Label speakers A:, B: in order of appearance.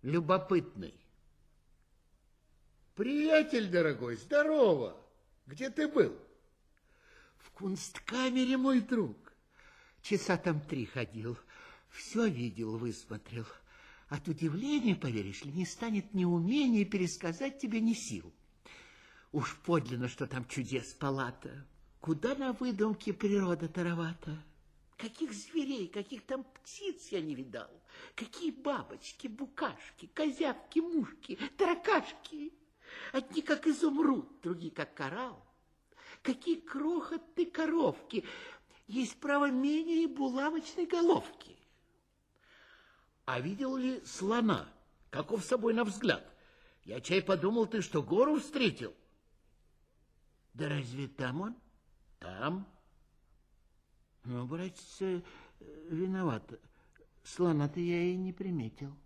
A: любопытный.
B: Приятель дорогой, здорово. Где ты был?
A: В кунсткамере, мой друг. Часа там 3 ходил. Все видел, высмотрел. От удивления, поверишь ли, не станет ни умения пересказать тебе, ни сил. Уж подлинно, что там чудес палата. Куда на выдумке природа таровата. Каких зверей, каких там птиц я не видал. Какие бабочки, букашки, козявки, мушки, таракашки. Одни как изумруд, другие как коралл. Какие крохотные коровки. Есть, право, менее булавочной головки. А видел ли слона? Каков с собой на взгляд? Я чай подумал, ты что, гору встретил? Да разве там он? Там. Ну, братец, виноват. Слона-то я и не приметил.